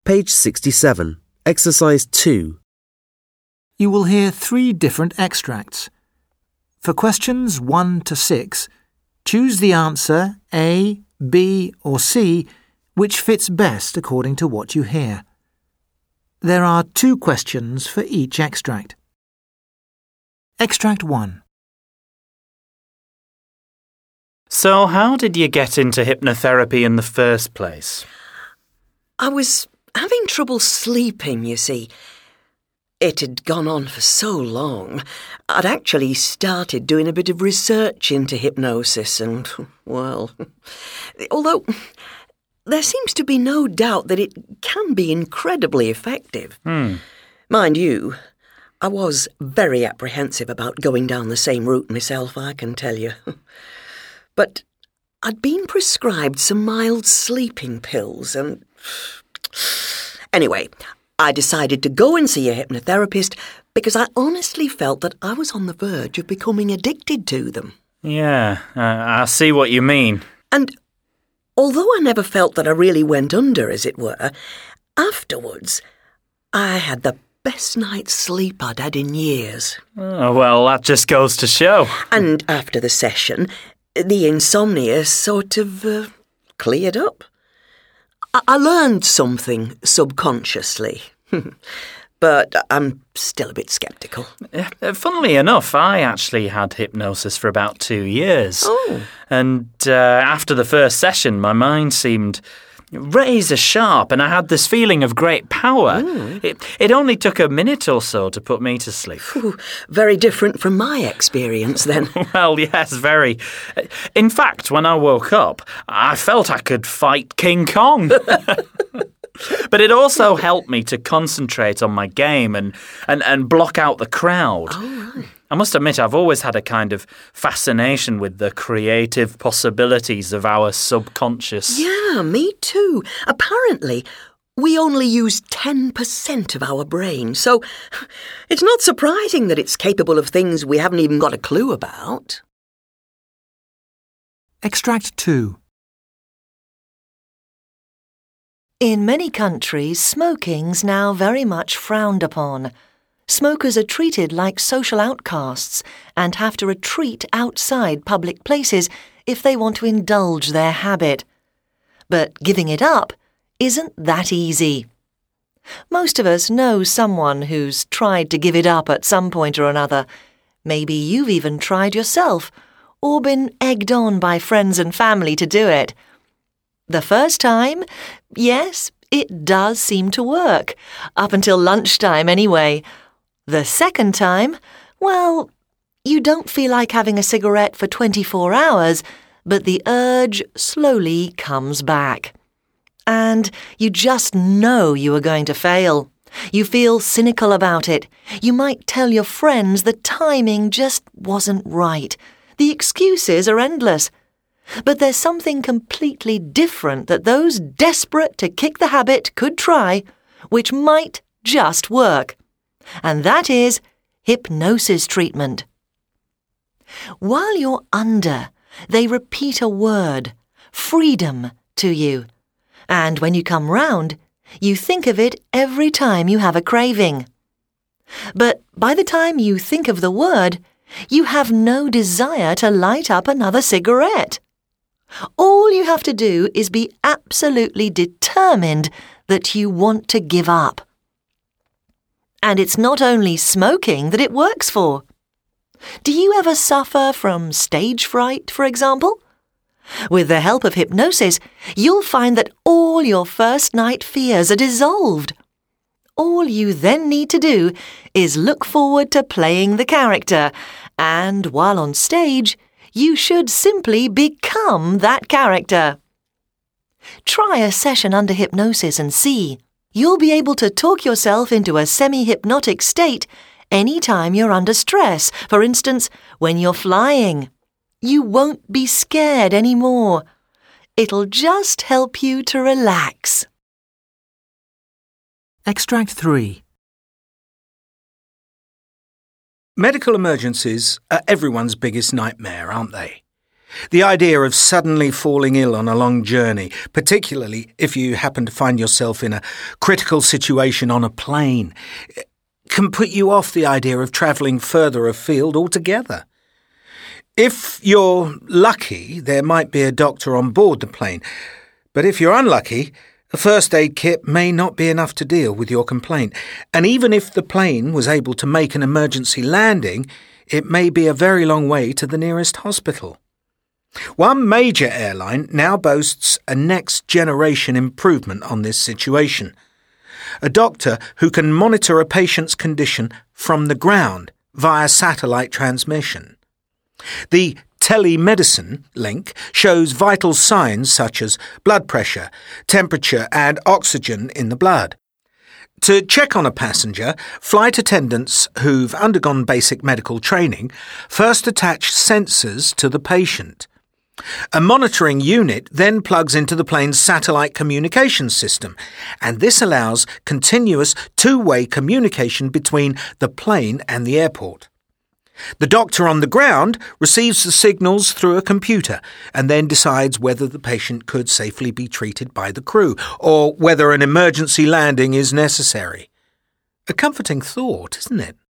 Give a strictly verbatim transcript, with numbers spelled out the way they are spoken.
Page sixty-seven, Exercise two. You will hear three different extracts. For questions one to six, choose the answer A, B or C which fits best according to what you hear. There are two questions for each extract. Extract one. So how did you get into hypnotherapy in the first place? I was having trouble sleeping, you see. It had gone on for so long. I'd actually started doing a bit of research into hypnosis and, well, although there seems to be no doubt that it can be incredibly effective. Hmm. Mind you, I was very apprehensive about going down the same route myself, I can tell you. But I'd been prescribed some mild sleeping pills and... Anyway, I decided to go and see a hypnotherapist because I honestly felt that I was on the verge of becoming addicted to them. Yeah, uh, I see what you mean. And although I never felt that I really went under, as it were, afterwards I had the best night's sleep I'd had in years. Oh, well, that just goes to show. And after the session, the insomnia sort of uh, cleared up. I-, I learned something subconsciously, but I'm still a bit sceptical. Uh, funnily enough, I actually had hypnosis for about two years. Oh. And uh, after the first session, my mind seemed razor sharp and I had this feeling of great power. Mm. It, it only took a minute or so to put me to sleep. Ooh, very different from my experience then. Well, yes, very. In fact, when I woke up, I felt I could fight King Kong. But it also helped me to concentrate on my game and, and, and block out the crowd. Oh, right. I must admit, I've always had a kind of fascination with the creative possibilities of our subconscious. Yeah, me too. Apparently, we only use ten percent of our brain, so it's not surprising that it's capable of things we haven't even got a clue about. Extract two. In many countries, smoking's now very much frowned upon. Smokers are treated like social outcasts and have to retreat outside public places if they want to indulge their habit. But giving it up isn't that easy. Most of us know someone who's tried to give it up at some point or another. Maybe you've even tried yourself or been egged on by friends and family to do it. The first time, yes, it does seem to work, up until lunchtime anyway. The second time, well, you don't feel like having a cigarette for twenty-four hours, but the urge slowly comes back. And you just know you are going to fail. You feel cynical about it. You might tell your friends the timing just wasn't right. The excuses are endless. But there's something completely different that those desperate to kick the habit could try, which might just work. And that is hypnosis treatment. While you're under, they repeat a word, freedom, to you. And when you come round, you think of it every time you have a craving. But by the time you think of the word, you have no desire to light up another cigarette. All you have to do is be absolutely determined that you want to give up. And it's not only smoking that it works for. Do you ever suffer from stage fright, for example? With the help of hypnosis, you'll find that all your first night fears are dissolved. All you then need to do is look forward to playing the character, and while on stage, you should simply become that character. Try a session under hypnosis and see. You'll be able to talk yourself into a semi-hypnotic state any time you're under stress, for instance, when you're flying. You won't be scared anymore. It'll just help you to relax. Extract three. Medical emergencies are everyone's biggest nightmare, aren't they? The idea of suddenly falling ill on a long journey, particularly if you happen to find yourself in a critical situation on a plane, can put you off the idea of travelling further afield altogether. If you're lucky, there might be a doctor on board the plane, but if you're unlucky, a first aid kit may not be enough to deal with your complaint, and even if the plane was able to make an emergency landing, it may be a very long way to the nearest hospital. One major airline now boasts a next-generation improvement on this situation. A doctor who can monitor a patient's condition from the ground via satellite transmission. The telemedicine link shows vital signs such as blood pressure, temperature and oxygen in the blood. To check on a passenger, flight attendants who've undergone basic medical training first attach sensors to the patient. A monitoring unit then plugs into the plane's satellite communication system, and this allows continuous two-way communication between the plane and the airport. The doctor on the ground receives the signals through a computer and then decides whether the patient could safely be treated by the crew or whether an emergency landing is necessary. A comforting thought, isn't it?